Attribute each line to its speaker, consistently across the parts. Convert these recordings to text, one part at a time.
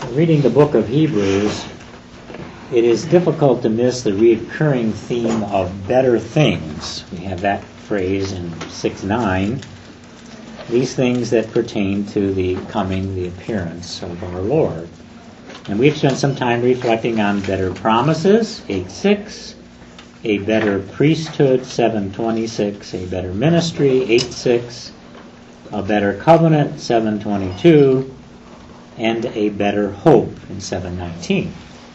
Speaker 1: Reading the book of Hebrews, it is difficult to miss the recurring theme of better things. We have that phrase in 6:9. These things that pertain to the appearance of our Lord. And we've spent some time reflecting on better promises, 8:6, a better priesthood, 7:26, a better ministry, 8:6, a better covenant, 7:22, and a better hope in 7:19.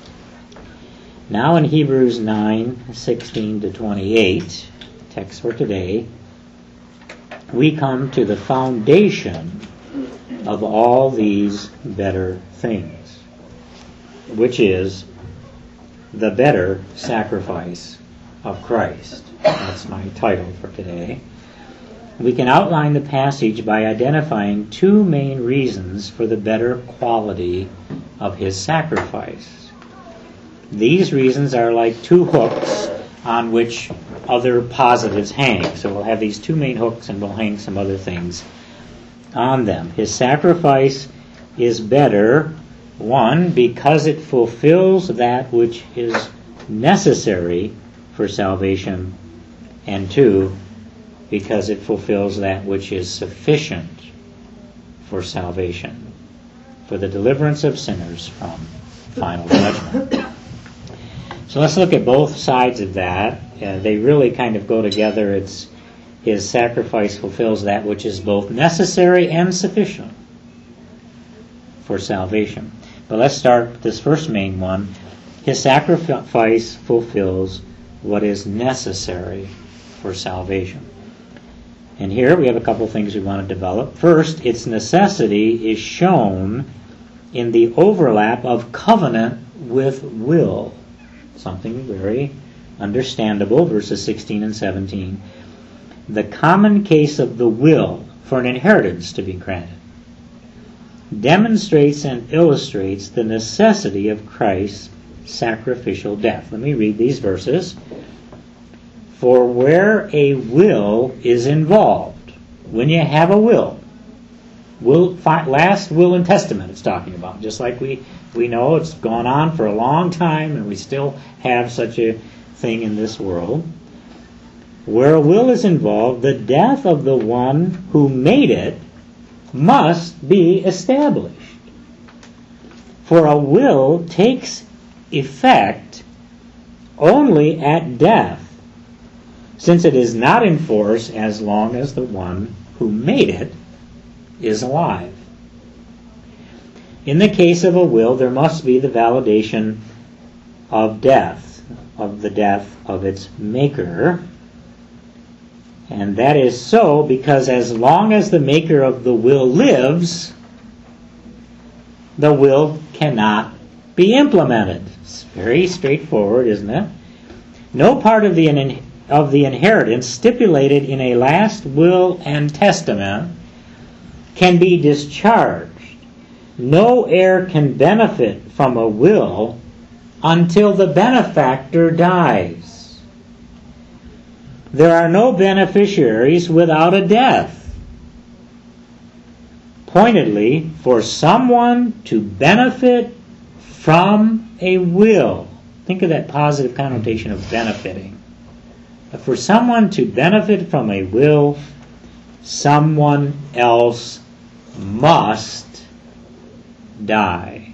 Speaker 1: Now in Hebrews 9:16 to 28, text for today, we come to the foundation of all these better things, which is the better sacrifice of Christ. That's my title for today. We can outline the passage by identifying two main reasons for the better quality of his sacrifice. These reasons are like two hooks on which other positives hang. So we'll have these two main hooks and we'll hang some other things on them. His sacrifice is better, one, because it fulfills that which is necessary for salvation, and two, because it fulfills that which is sufficient for salvation, for the deliverance of sinners from final judgment. So let's look at both sides of that. They really kind of go together. His sacrifice fulfills that which is both necessary and sufficient for salvation. But let's start with this first main one. His sacrifice fulfills what is necessary for salvation. And here we have a couple things we want to develop. First, its necessity is shown in the overlap of covenant with will. Something very understandable, verses 16 and 17. The common case of the will for an inheritance to be granted demonstrates and illustrates the necessity of Christ's sacrificial death. Let me read these verses. For where a will is involved, when you have a last will and testament it's talking about, just like we know it's gone on for a long time and we still have such a thing in this world. Where a will is involved, the death of the one who made it must be established. For a will takes effect only at death, since it is not in force as long as the one who made it is alive. In the case of a will, there must be the validation of death, of the death of its maker. And that is so because as long as the maker of the will lives, the will cannot be implemented. It's very straightforward, isn't it? No part of the inheritance stipulated in a last will and testament can be discharged. No heir can benefit from a will until the benefactor dies. There are no beneficiaries without a death. Pointedly, for someone to benefit from a will, think of that positive connotation of benefiting. For someone to benefit from a will, someone else must die.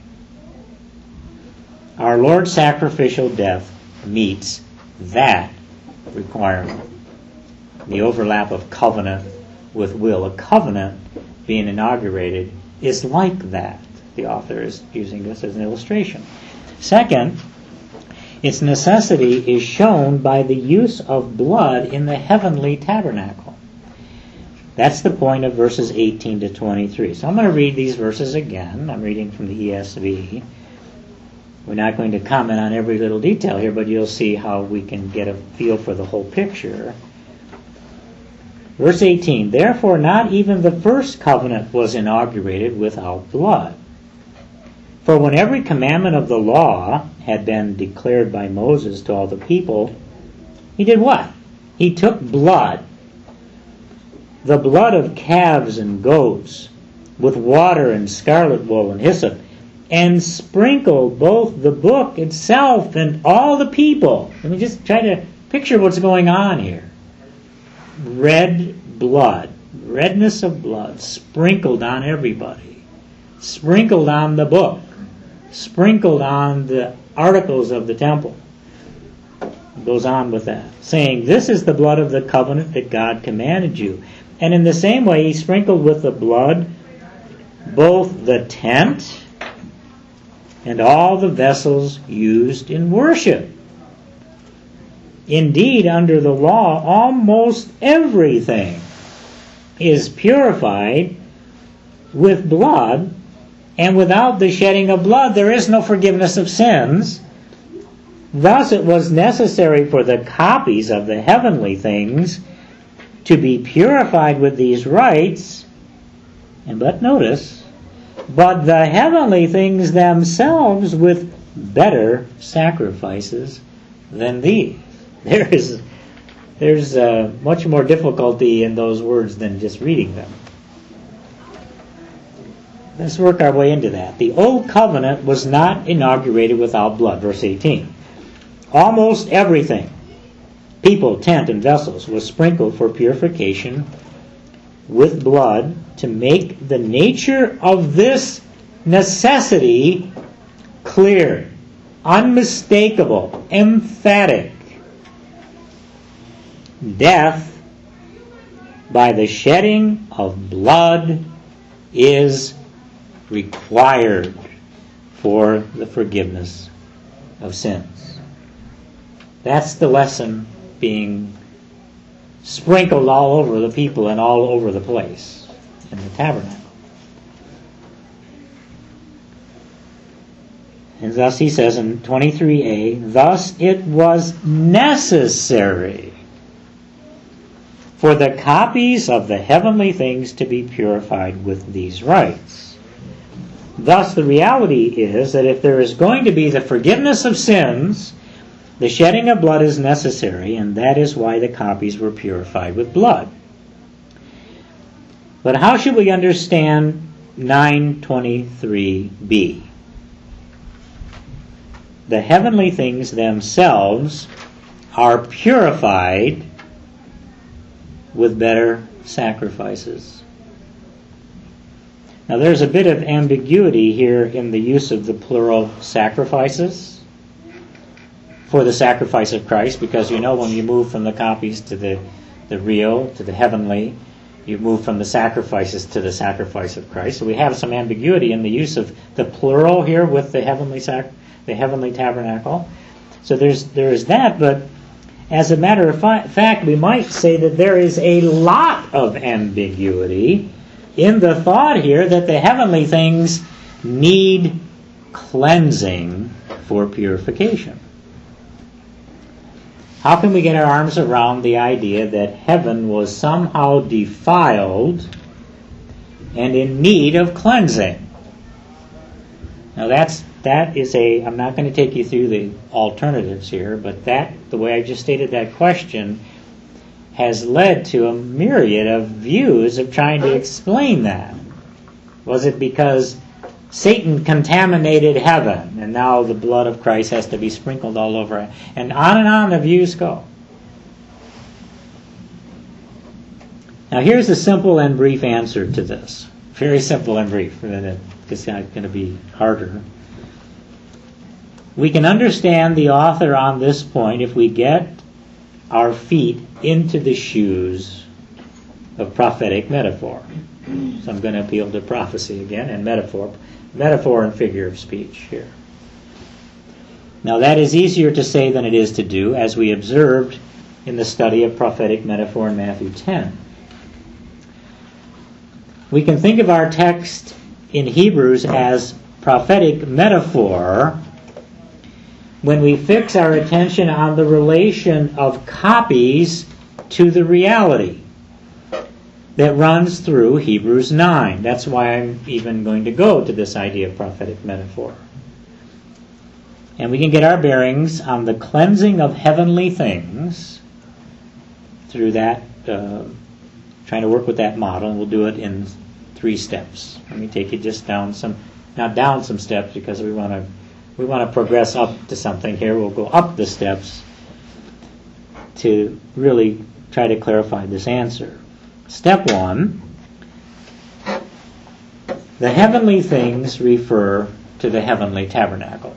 Speaker 1: Our Lord's sacrificial death meets that requirement. The overlap of covenant with will. A covenant being inaugurated is like that. The author is using this as an illustration. Second, its necessity is shown by the use of blood in the heavenly tabernacle. That's the point of verses 18 to 23. So I'm going to read these verses again. I'm reading from the ESV. We're not going to comment on every little detail here, but you'll see how we can get a feel for the whole picture. Verse 18, therefore not even the first covenant was inaugurated without blood. For when every commandment of the law had been declared by Moses to all the people, he did what? He took blood, the blood of calves and goats, with water and scarlet wool and hyssop, and sprinkled both the book itself and all the people. Let me just try to picture what's going on here. Red blood, redness of blood, sprinkled on everybody, sprinkled on the book, sprinkled on the articles of the temple. It goes on with that, saying, "This is the blood of the covenant that God commanded you." And in the same way, he sprinkled with the blood both the tent and all the vessels used in worship. Indeed, under the law, almost everything is purified with blood, and without the shedding of blood there is no forgiveness of sins. Thus it was necessary for the copies of the heavenly things to be purified with these rites, but notice, but the heavenly things themselves with better sacrifices than these. There's much more difficulty in those words than just reading them. Let's work our way into that. The old covenant was not inaugurated without blood, verse 18. Almost everything, people, tent, and vessels, was sprinkled for purification with blood to make the nature of this necessity clear, unmistakable, emphatic. Death by the shedding of blood is required for the forgiveness of sins. That's the lesson being sprinkled all over the people and all over the place in the tabernacle. And thus he says in 23a, thus it was necessary for the copies of the heavenly things to be purified with these rites. Thus the reality is that if there is going to be the forgiveness of sins, the shedding of blood is necessary, and that is why the copies were purified with blood. But how should we understand 923b? The heavenly things themselves are purified with better sacrifices. Now there's a bit of ambiguity here in the use of the plural sacrifices for the sacrifice of Christ, because when you move from the copies to the real, to the heavenly, you move from the sacrifices to the sacrifice of Christ. So we have some ambiguity in the use of the plural here with the heavenly tabernacle. So there is that, but as a matter of fact, we might say that there is a lot of ambiguity in the thought here that the heavenly things need cleansing for purification. How can we get our arms around the idea that heaven was somehow defiled and in need of cleansing? Now that is I'm not going to take you through the alternatives here, but the way I just stated that question has led to a myriad of views of trying to explain that. Was it because Satan contaminated heaven, and now the blood of Christ has to be sprinkled all over it? And on the views go. Now here's a simple and brief answer to this. Very simple and brief, because it's not going to be harder. We can understand the author on this point if we get our feet into the shoes of prophetic metaphor. So I'm going to appeal to prophecy again and metaphor and figure of speech here. Now that is easier to say than it is to do, as we observed in the study of prophetic metaphor in Matthew 10. We can think of our text in Hebrews as prophetic metaphor when we fix our attention on the relation of copies to the reality that runs through Hebrews 9. That's why I'm even going to go to this idea of prophetic metaphor. And we can get our bearings on the cleansing of heavenly things through that, trying to work with that model, and we'll do it in 3 steps. Let me take you just down some not down some steps, because we want to progress up to something here. We'll go up the steps to really try to clarify this answer. Step 1, the heavenly things refer to the heavenly tabernacle,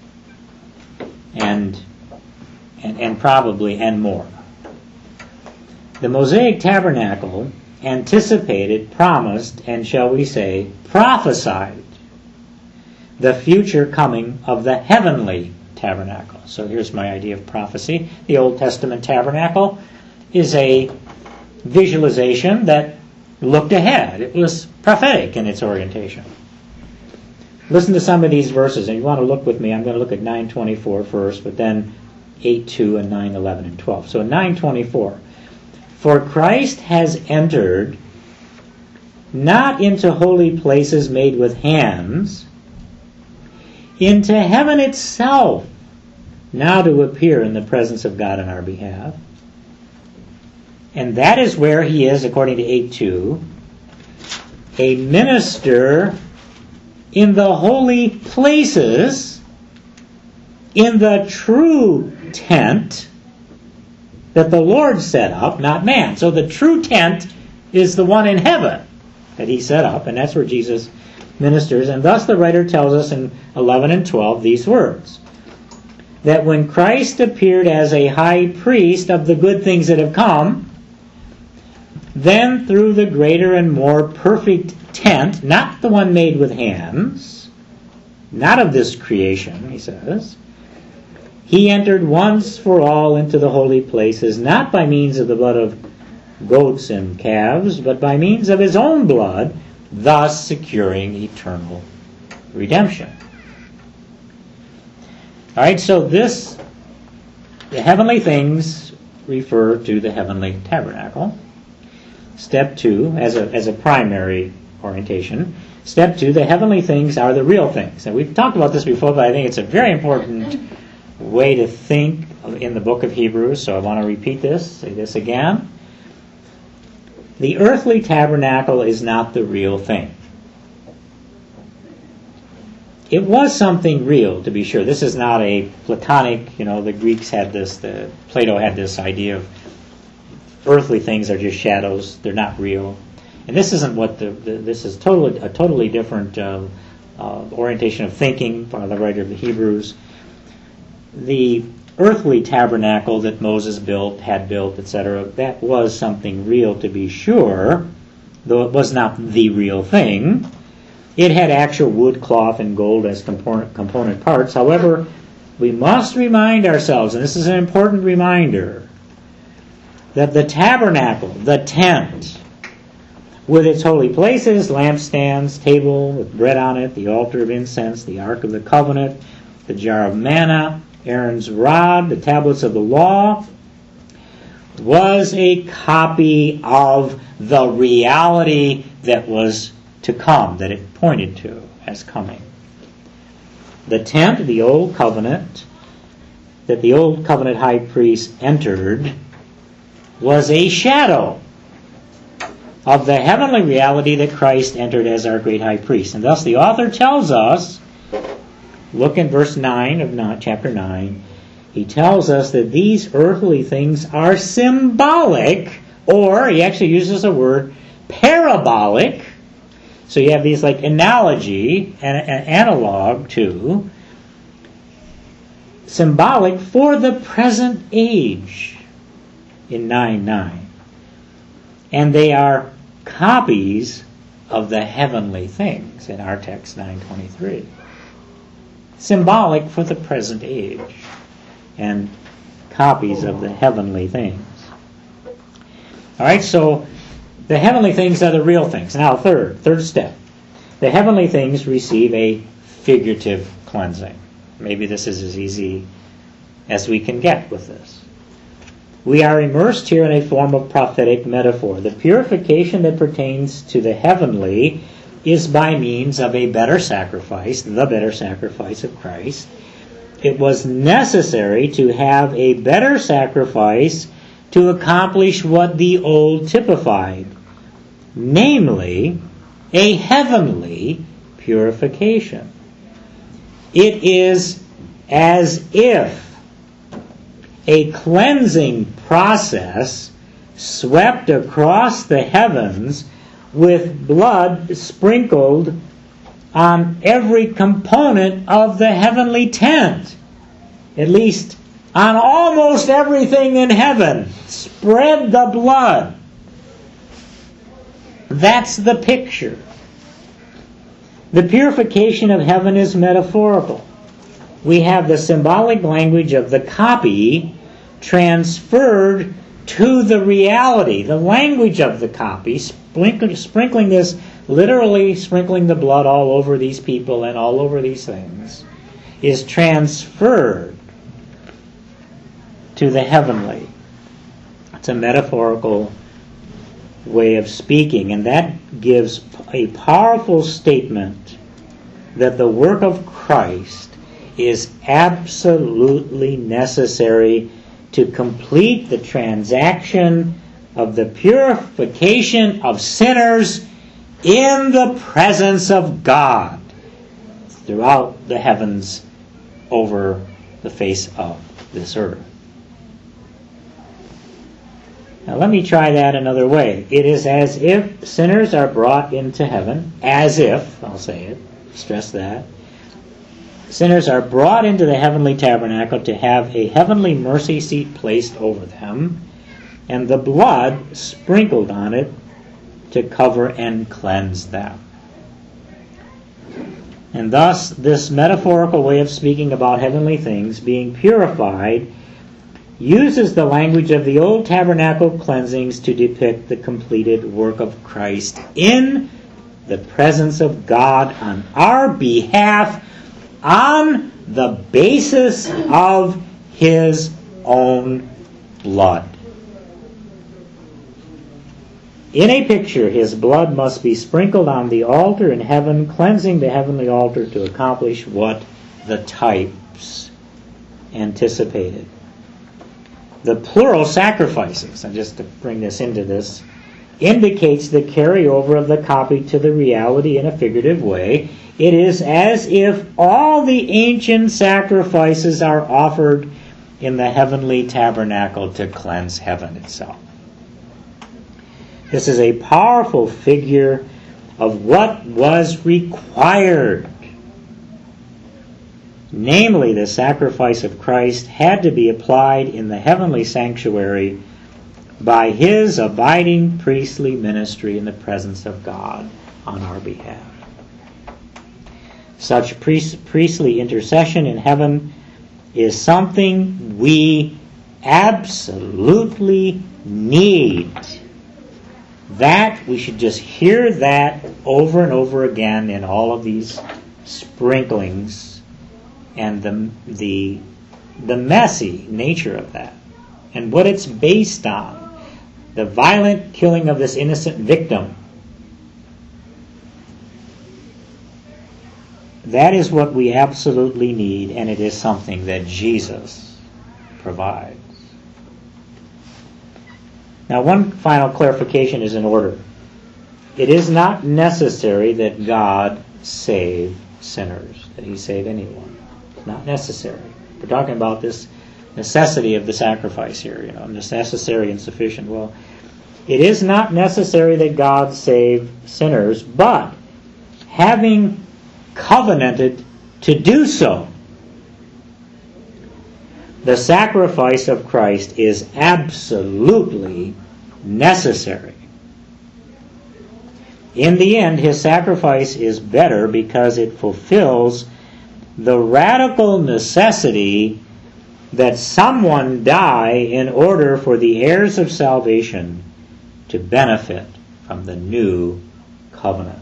Speaker 1: and probably and more. The Mosaic tabernacle anticipated, promised, and shall we say, prophesied the future coming of the heavenly tabernacle. So here's my idea of prophecy. The Old Testament tabernacle is a visualization that looked ahead. It was prophetic in its orientation. Listen to some of these verses, and you want to look with me. I'm going to look at 9:24 first, but then 8:2 and 9:11 and 12. So 9:24. For Christ has entered not into holy places made with hands, into heaven itself, now to appear in the presence of God on our behalf. And that is where he is, according to 8:2, a minister in the holy places, in the true tent that the Lord set up, not man. So the true tent is the one in heaven that he set up, and that's where Jesus ministers. And thus the writer tells us in 11 and 12 these words, that when Christ appeared as a high priest of the good things that have come, then through the greater and more perfect tent, not the one made with hands, not of this creation, he says, he entered once for all into the holy places, not by means of the blood of goats and calves, but by means of his own blood, thus securing eternal redemption. All right, so the heavenly things refer to the heavenly tabernacle. Step 2, as a primary orientation. Step 2, the heavenly things are the real things. And we've talked about this before, but I think it's a very important way to think in the book of Hebrews, so I want to repeat this, say this again. The earthly tabernacle is not the real thing. It was something real, to be sure. This is not a Platonic, the Greeks had this, Plato had this idea of earthly things are just shadows, they're not real. And this isn't what this is a totally different orientation of thinking by the writer of the Hebrews. The earthly tabernacle that Moses had built, etc., that was something real, to be sure, though it was not the real thing. It had actual wood, cloth, and gold as component parts. However, we must remind ourselves, and this is an important reminder, that the tabernacle, the tent, with its holy places, lampstands, table with bread on it, the altar of incense, the ark of the covenant, the jar of manna, Aaron's rod, the tablets of the law, was a copy of the reality that was to come, that it pointed to as coming. The tent, the old covenant, that the old covenant high priest entered, was a shadow of the heavenly reality that Christ entered as our great high priest. And thus the author tells us, look in verse 9 of chapter 9, he tells us that these earthly things are symbolic, or he actually uses a word, parabolic. So you have these like analogy and analog to, symbolic for the present age in 9:9. And they are copies of the heavenly things in our text 9:23. Symbolic for the present age and copies of the heavenly things. All right, so the heavenly things are the real things. Now, third step. The heavenly things receive a figurative cleansing. Maybe this is as easy as we can get with this. We are immersed here in a form of prophetic metaphor. The purification that pertains to the heavenly is by means of a better sacrifice, the better sacrifice of Christ. It was necessary to have a better sacrifice to accomplish what the old typified, namely, a heavenly purification. It is as if a cleansing process swept across the heavens with blood sprinkled on every component of the heavenly tent. At least on almost everything in heaven. Spread the blood. That's the picture. The purification of heaven is metaphorical. We have the symbolic language of the copy transferred to the reality. The language of the copy, sprinkling this, literally sprinkling the blood all over these people and all over these things, is transferred to the heavenly. It's a metaphorical way of speaking, and that gives a powerful statement that the work of Christ is absolutely necessary to complete the transaction of the purification of sinners in the presence of God throughout the heavens over the face of this earth. Now let me try that another way. It is as if sinners are brought into heaven, as if, I'll say it, stress that, sinners are brought into the heavenly tabernacle to have a heavenly mercy seat placed over them, and the blood sprinkled on it to cover and cleanse them. And thus, this metaphorical way of speaking about heavenly things being purified uses the language of the old tabernacle cleansings to depict the completed work of Christ in the presence of God on our behalf on the basis of His own blood. In a picture, His blood must be sprinkled on the altar in heaven, cleansing the heavenly altar to accomplish what the types anticipated. The plural sacrifices, and just to bring this into this, indicates the carryover of the copy to the reality in a figurative way. It is as if all the ancient sacrifices are offered in the heavenly tabernacle to cleanse heaven itself. This is a powerful figure of what was required. Namely, the sacrifice of Christ had to be applied in the heavenly sanctuary by His abiding priestly ministry in the presence of God on our behalf. Such priestly intercession in heaven is something we absolutely need. That, we should just hear that over and over again in all of these sprinklings and the messy nature of that and what it's based on. The violent killing of this innocent victim. That is what we absolutely need, and it is something that Jesus provides. Now, one final clarification is in order. It is not necessary that God save sinners, that He save anyone. It's not necessary. We're talking about this necessity of the sacrifice here, necessary and sufficient. Well, it is not necessary that God save sinners, but having covenanted to do so, the sacrifice of Christ is absolutely necessary. In the end, His sacrifice is better because it fulfills the radical necessity that someone die in order for the heirs of salvation to benefit from the new covenant.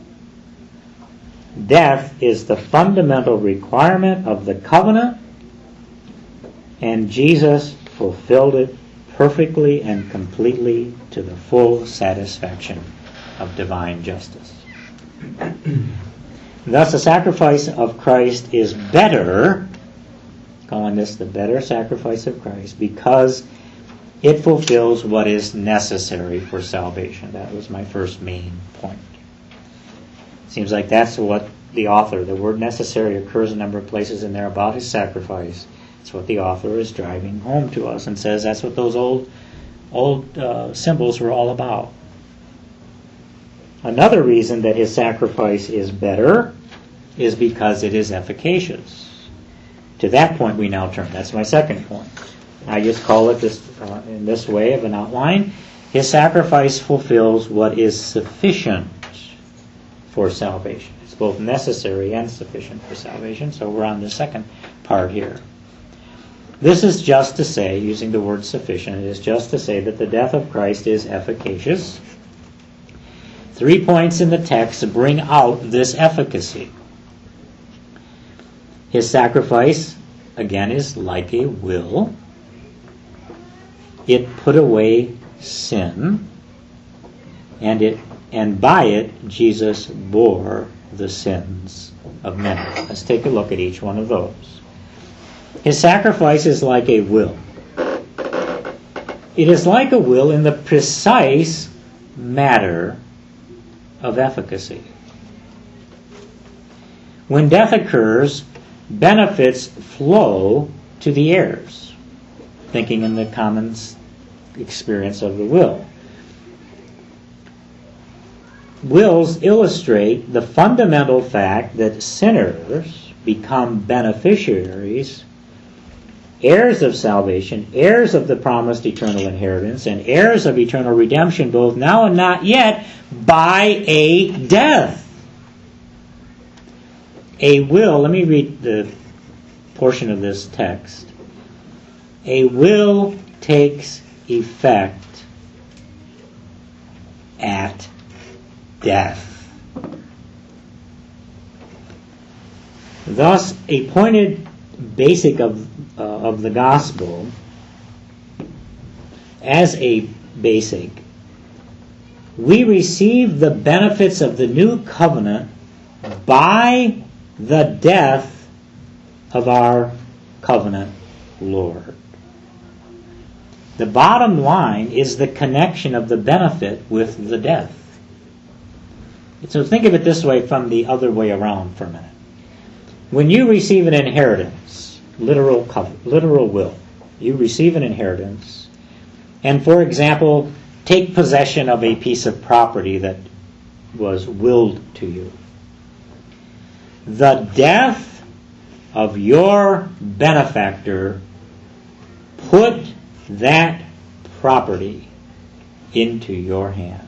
Speaker 1: Death is the fundamental requirement of the covenant, and Jesus fulfilled it perfectly and completely to the full satisfaction of divine justice. Thus, the sacrifice of Christ is better, calling this the better sacrifice of Christ, because it fulfills what is necessary for salvation. That was my first main point. Seems like that's what the author. The word necessary occurs a number of places in there about his sacrifice. It's what the author is driving home to us and says that's what those old symbols were all about. Another reason that his sacrifice is better is because it is efficacious. To that point we now turn. That's my second point. I just call it this in this way of an outline. His sacrifice fulfills what is sufficient for salvation. It's both necessary and sufficient for salvation. So we're on the second part here. This is just to say, using the word sufficient, it is just to say that the death of Christ is efficacious. 3 points in the text bring out this efficacy. His sacrifice, again, is like a will. It put away sin, and by it Jesus bore the sins of many. Let's take a look at each one of those. His sacrifice is like a will. It is like a will in the precise matter of efficacy. When death occurs, benefits flow to the heirs, thinking in the common experience of the will. Wills illustrate the fundamental fact that sinners become beneficiaries, heirs of salvation, heirs of the promised eternal inheritance, and heirs of eternal redemption, both now and not yet, by a death. A will, let me read the portion of this text. A will takes effect at death. Thus, a pointed basic of the gospel, as a basic, we receive the benefits of the new covenant by the death of our covenant Lord. The bottom line is the connection of the benefit with the death. So think of it this way from the other way around for a minute. When you receive an inheritance, literal will, you receive an inheritance, and for example, take possession of a piece of property that was willed to you. The death of your benefactor put that property into your hands.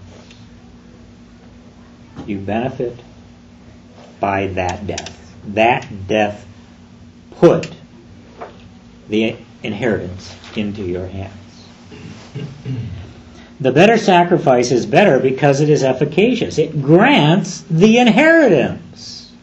Speaker 1: You benefit by that death. That death put the inheritance into your hands. The better sacrifice is better because it is efficacious. It grants the inheritance.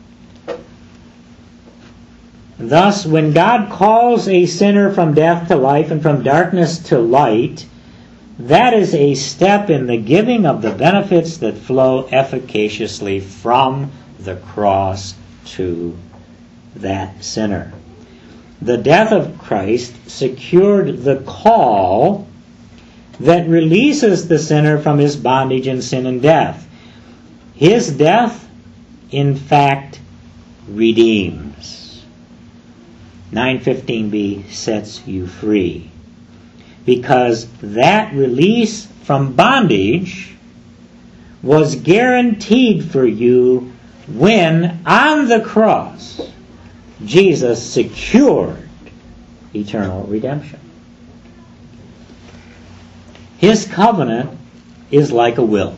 Speaker 1: Thus, when God calls a sinner from death to life and from darkness to light, that is a step in the giving of the benefits that flow efficaciously from the cross to that sinner. The death of Christ secured the call that releases the sinner from his bondage in sin and death. His death, in fact, redeems. 9:15b sets you free. Because that release from bondage was guaranteed for you when, on the cross, Jesus secured eternal redemption. His covenant is like a will.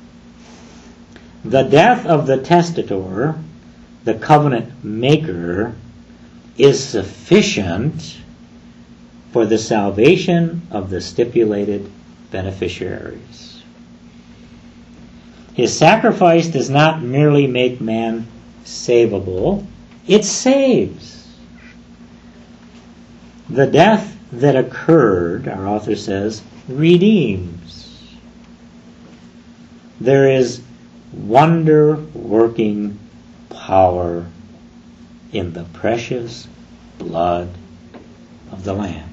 Speaker 1: The death of the testator, the covenant maker, is sufficient for the salvation of the stipulated beneficiaries. His sacrifice does not merely make man savable, it saves. The death that occurred, our author says, redeems. There is wonder-working power in the precious blood of the Lamb.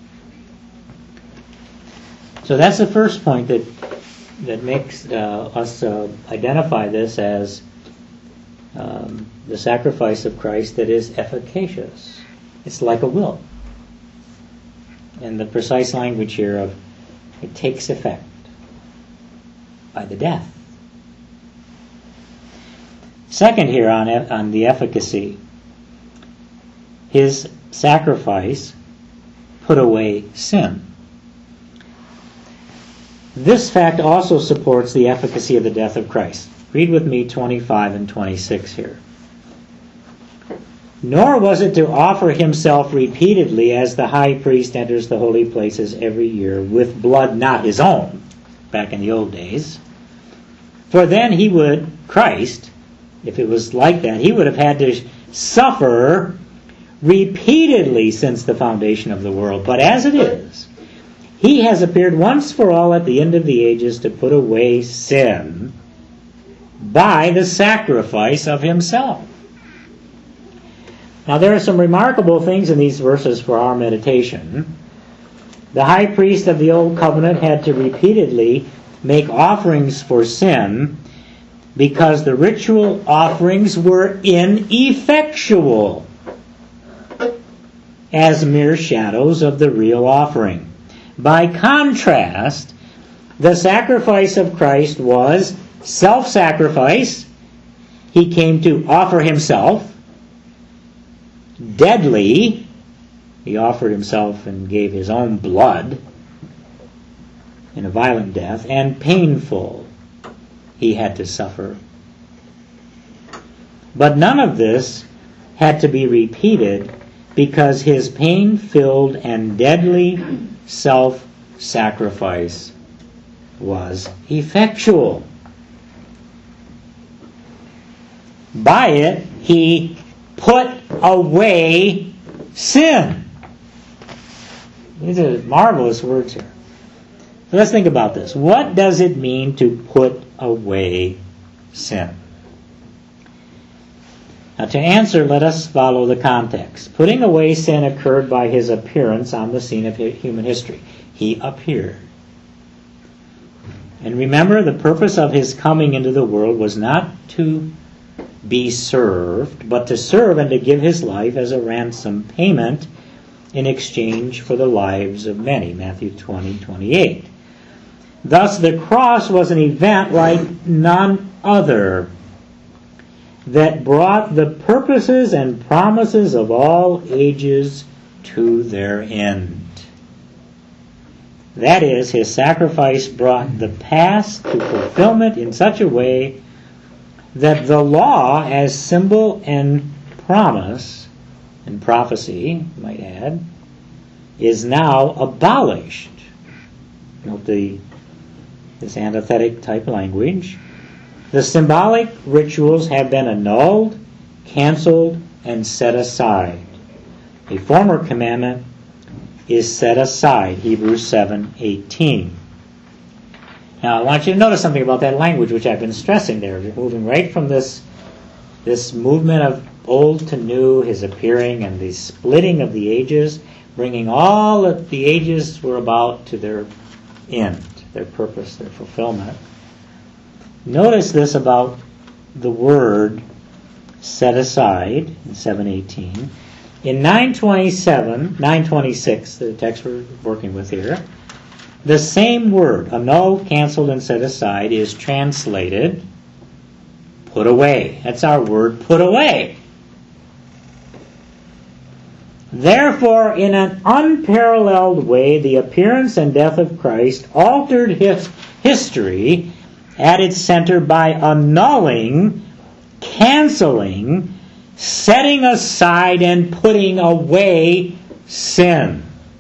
Speaker 1: So that's the first point that makes us identify this as the sacrifice of Christ that is efficacious. It's like a will. And the precise language here of it takes effect by the death. Second here on the efficacy, his sacrifice put away sin. This fact also supports the efficacy of the death of Christ. Read with me 25 and 26 here. Nor was it to offer himself repeatedly as the high priest enters the holy places every year with blood not his own, back in the old days. For then he would, Christ, if it was like that, he would have had to suffer repeatedly since the foundation of the world. But as it is, he has appeared once for all at the end of the ages to put away sin by the sacrifice of himself. Now there are some remarkable things in these verses for our meditation. The high priest of the old covenant had to repeatedly make offerings for sin because the ritual offerings were ineffectual as mere shadows of the real offering. By contrast, the sacrifice of Christ was self-sacrifice. He came to offer himself. Deadly, he offered himself and gave his own blood in a violent death, and painful, he had to suffer. But none of this had to be repeated because his pain-filled and deadly self-sacrifice was effectual. By it, he put away sin. These are marvelous words here. So let's think about this. What does it mean to put away sin? Now to answer, let us follow the context. Putting away sin occurred by his appearance on the scene of human history. He appeared. And remember, the purpose of his coming into the world was not to be served, but to serve and to give his life as a ransom payment in exchange for the lives of many. Matthew 20:28. Thus the cross was an event like none other that brought the purposes and promises of all ages to their end. That is, his sacrifice brought the past to fulfillment in such a way that the law as symbol and promise, and prophecy, you might add, is now abolished. Note this antithetic type language. The symbolic rituals have been annulled, canceled, and set aside. A former commandment is set aside, Hebrews 7:18. Now I want you to notice something about that language which I've been stressing there. We're moving right from this movement of old to new, his appearing, and the splitting of the ages, bringing all that the ages were about to their end, their purpose, their fulfillment. Notice this about the word set aside in 7:18. In 926, the text we're working with here, the same word, annulled, canceled, and set aside, is translated put away. That's our word, put away. Therefore, in an unparalleled way, the appearance and death of Christ altered history at its center by annulling, canceling, setting aside, and putting away sin.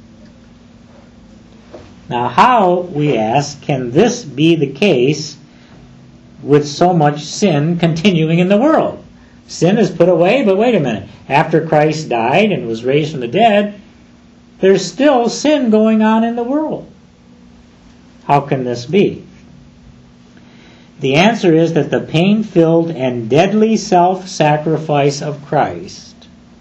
Speaker 1: Now how, we ask, can this be the case with so much sin continuing in the world? Sin is put away, but wait a minute. After Christ died and was raised from the dead, there's still sin going on in the world. How can this be? The answer is that the pain-filled and deadly self-sacrifice of Christ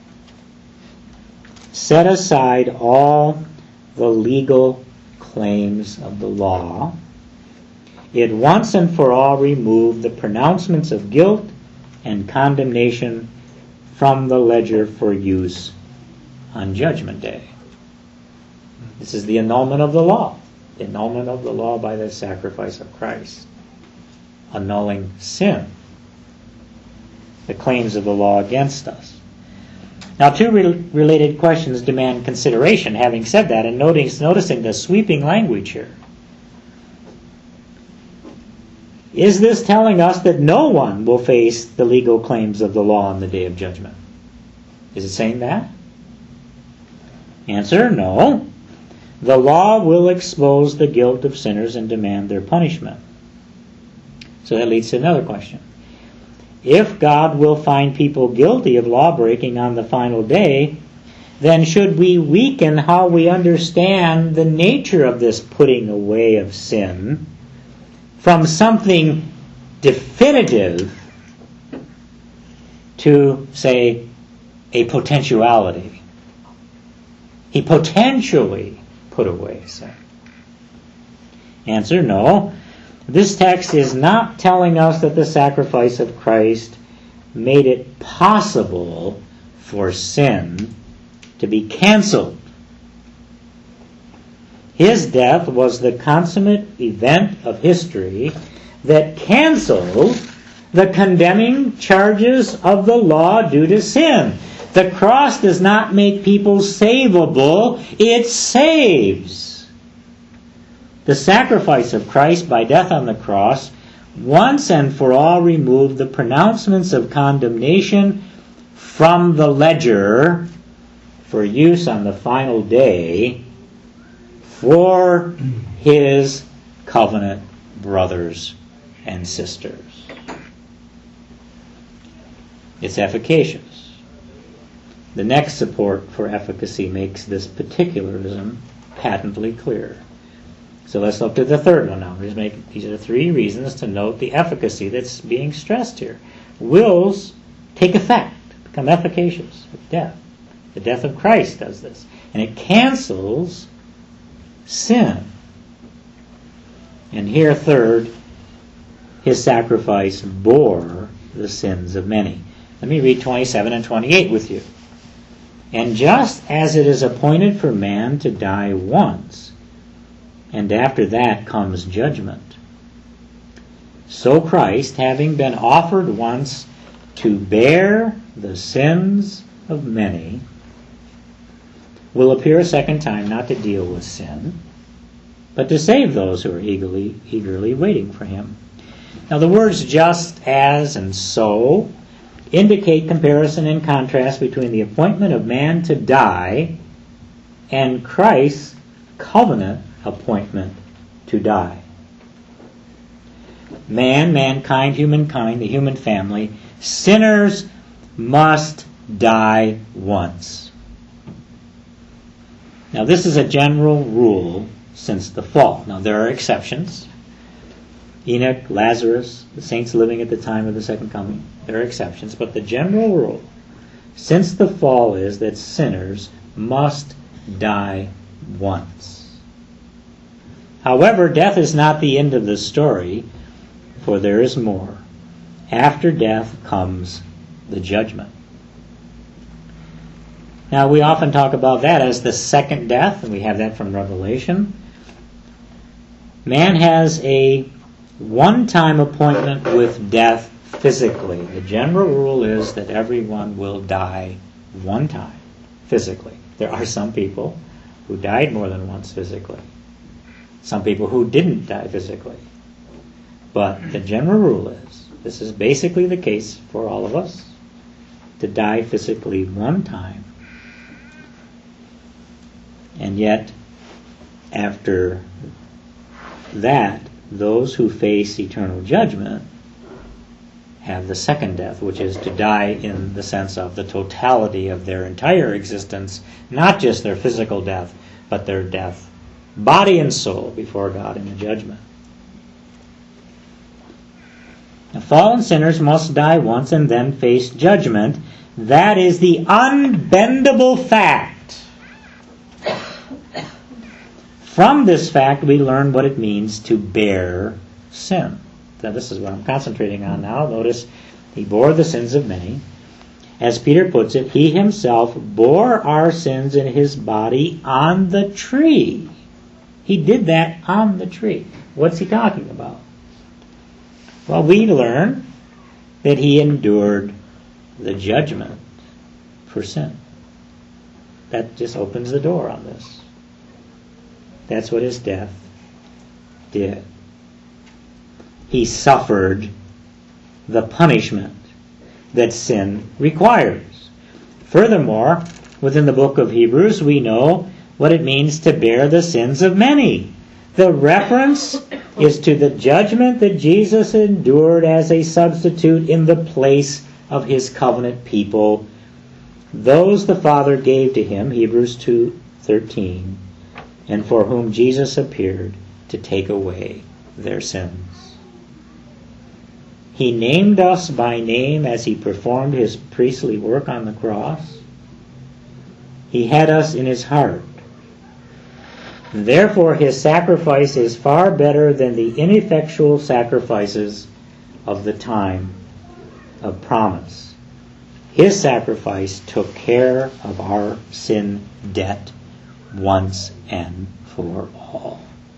Speaker 1: set aside all the legal claims of the law. It once and for all removed the pronouncements of guilt and condemnation from the ledger for use on Judgment Day. This is the annulment of the law. The annulment of the law by the sacrifice of Christ. Annulling sin. The claims of the law against us. Now, two related questions demand consideration. Having said that, and noticing the sweeping language here. Is this telling us that no one will face the legal claims of the law on the day of judgment? Is it saying that? Answer, no. The law will expose the guilt of sinners and demand their punishment. So that leads to another question. If God will find people guilty of law-breaking on the final day, then should we weaken how we understand the nature of this putting away of sin from something definitive to, say, a potentiality? He potentially put away sin. Answer, no. This text is not telling us that the sacrifice of Christ made it possible for sin to be canceled. His death was the consummate event of history that canceled the condemning charges of the law due to sin. The cross does not make people savable, it saves. The sacrifice of Christ by death on the cross once and for all removed the pronouncements of condemnation from the ledger for use on the final day for his covenant brothers and sisters. It's efficacious. The next support for efficacy makes this particularism patently clear. So let's look at the third one now. These are the three reasons to note the efficacy that's being stressed here. Wills take effect, become efficacious with death. The death of Christ does this. And it cancels sin. And here, third, his sacrifice bore the sins of many. Let me read 27 and 28 with you. And just as it is appointed for man to die once, and after that comes judgment, so Christ, having been offered once to bear the sins of many, will appear a second time not to deal with sin, but to save those who are eagerly waiting for him. Now the words just as and so indicate comparison and contrast between the appointment of man to die and Christ's covenant appointment to die. Man, mankind, humankind, the human family, sinners must die once. Now this is a general rule since the fall. Now there are exceptions. Enoch, Lazarus, the saints living at the time of the second coming. There are exceptions, but the general rule since the fall is that sinners must die once. However, death is not the end of the story, for there is more. After death comes the judgment. Now, we often talk about that as the second death, and we have that from Revelation. Man has a one-time appointment with death physically. The general rule is that everyone will die one time physically. There are some people who died more than once physically. Some people who didn't die physically. But the general rule is, this is basically the case for all of us, to die physically one time. And yet, after that, those who face eternal judgment have the second death, which is to die in the sense of the totality of their entire existence, not just their physical death, but their death, body and soul, before God in the judgment. Now, fallen sinners must die once and then face judgment. That is the unbendable fact. From this fact, we learn what it means to bear sin. Now, this is what I'm concentrating on now. Notice He bore the sins of many. As Peter puts it, he himself bore our sins in his body on the tree. He did that on the tree. What's he talking about? Well, we learn that he endured the judgment for sin. That just opens the door on this. That's what his death did. He suffered the punishment that sin requires. Furthermore, within the book of Hebrews, we know what it means to bear the sins of many. The reference is to the judgment that Jesus endured as a substitute in the place of his covenant people, those the Father gave to him, Hebrews 2:13, and for whom Jesus appeared to take away their sins. He named us by name as he performed his priestly work on the cross. He had us in his heart. And therefore his sacrifice is far better than the ineffectual sacrifices of the time of promise. His sacrifice took care of our sin debt once and for all.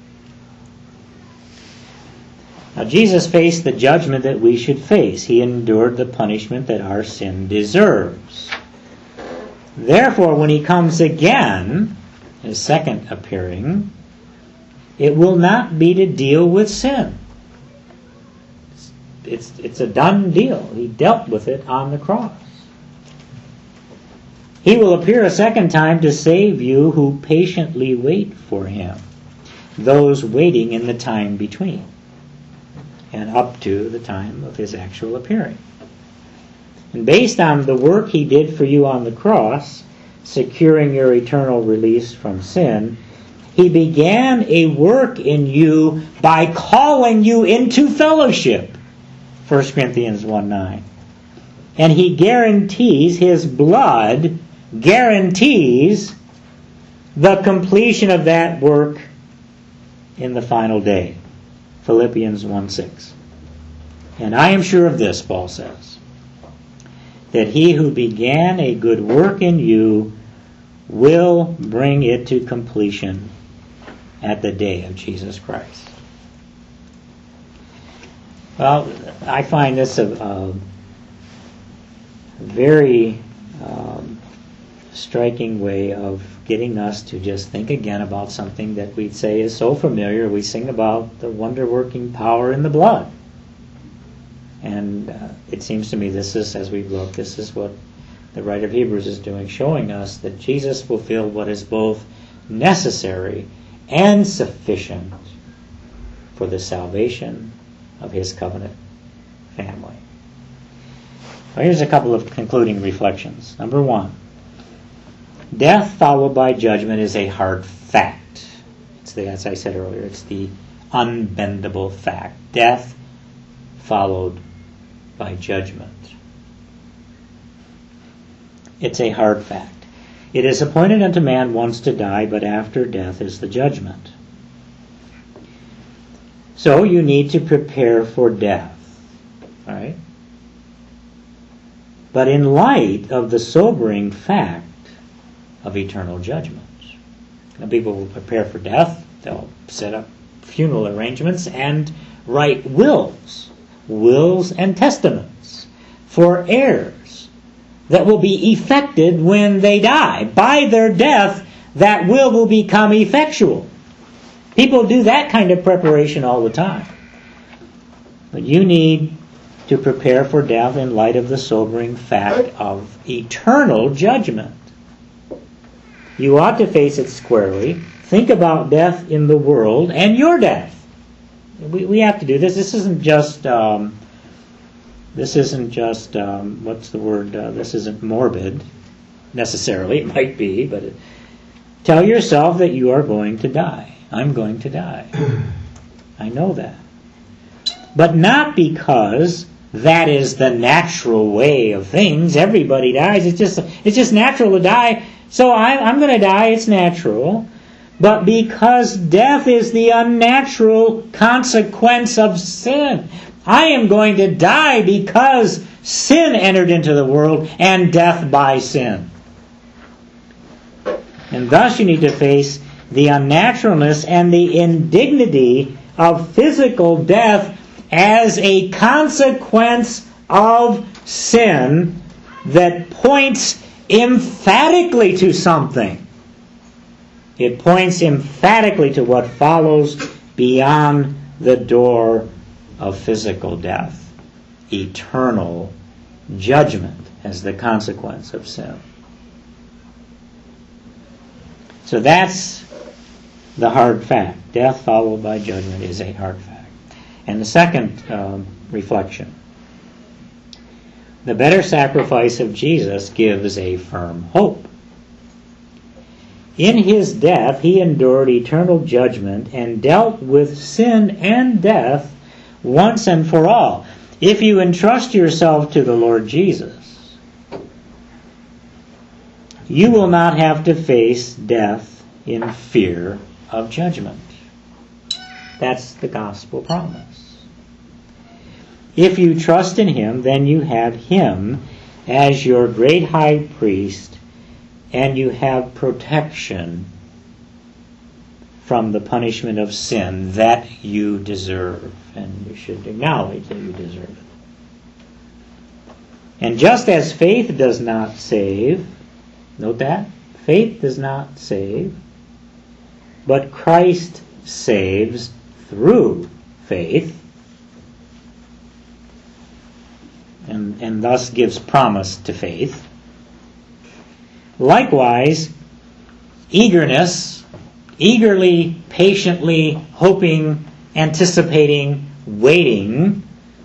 Speaker 1: Now, Jesus faced the judgment that we should face. He endured the punishment that our sin deserves. Therefore, when he comes again, his second appearing, it will not be to deal with sin. It's a done deal. He dealt with it on the cross. He will appear a second time to save you who patiently wait for him, those waiting in the time between and up to the time of his actual appearing. And based on the work he did for you on the cross, securing your eternal release from sin, he began a work in you by calling you into fellowship, 1 Corinthians 1:9. And he guarantees, his blood guarantees the completion of that work in the final day, Philippians 1:6. And I am sure of this, Paul says, that he who began a good work in you will bring it to completion at the day of Jesus Christ. Well, I find this a very striking way of getting us to just think again about something that we'd say is so familiar. We sing about the wonder-working power in the blood. And it seems to me this is, as we look, this is what the writer of Hebrews is doing, showing us that Jesus fulfilled what is both necessary and sufficient for the salvation of his covenant family. Well, here's a couple of concluding reflections. Number one, death followed by judgment is a hard fact. As I said earlier, it's the unbendable fact. Death followed by judgment. It's a hard fact. It is appointed unto man once to die, but after death is the judgment. So you need to prepare for death. All right? But in light of the sobering fact of eternal judgment. Now, people will prepare for death. They'll set up funeral arrangements and write wills and testaments for heirs that will be effected when they die. By their death, that will become effectual. People do that kind of preparation all the time. But you need to prepare for death in light of the sobering fact of eternal judgment. You ought to face it squarely. Think about death in the world and your death. We have to do this. This isn't just this isn't morbid necessarily. It might be, but tell yourself that you are going to die. I'm going to die. I know that. But not because that is the natural way of things. Everybody dies. It's just natural to die. So I'm going to die. It's natural. But because death is the unnatural consequence of sin. I am going to die because sin entered into the world, and death by sin. And thus you need to face the unnaturalness and the indignity of physical death as a consequence of sin that points emphatically to something. It points emphatically to what follows beyond the door of physical death. Eternal judgment as the consequence of sin. So that's the hard fact. Death followed by judgment is a hard fact. And the second reflection. The better sacrifice of Jesus gives a firm hope. In his death, he endured eternal judgment and dealt with sin and death once and for all. If you entrust yourself to the Lord Jesus, you will not have to face death in fear of judgment. That's the gospel promise. If you trust in him, then you have him as your great high priest, and you have protection from the punishment of sin that you deserve. And you should acknowledge that you deserve it. And just as faith does not save, note that, faith does not save, but Christ saves through faith, and thus gives promise to faith. Likewise, eagerness, eagerly, patiently, hoping, anticipating, waiting,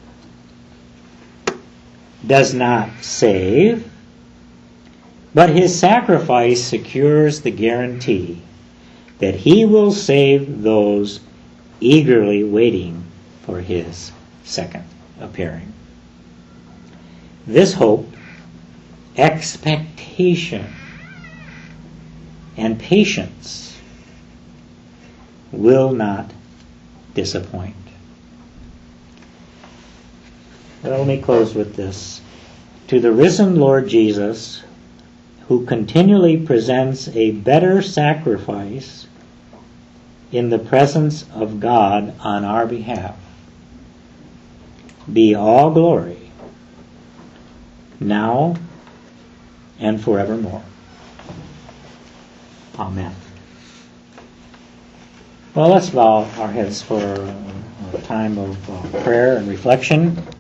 Speaker 1: does not save, but his sacrifice secures the guarantee that he will save those eagerly waiting for his second appearing. This hope, expectation, and patience will not disappoint. Well, let me close with this. To the risen Lord Jesus, who continually presents a better sacrifice in the presence of God on our behalf, be all glory, now and forevermore. Amen. Well, let's bow our heads for a time of prayer and reflection.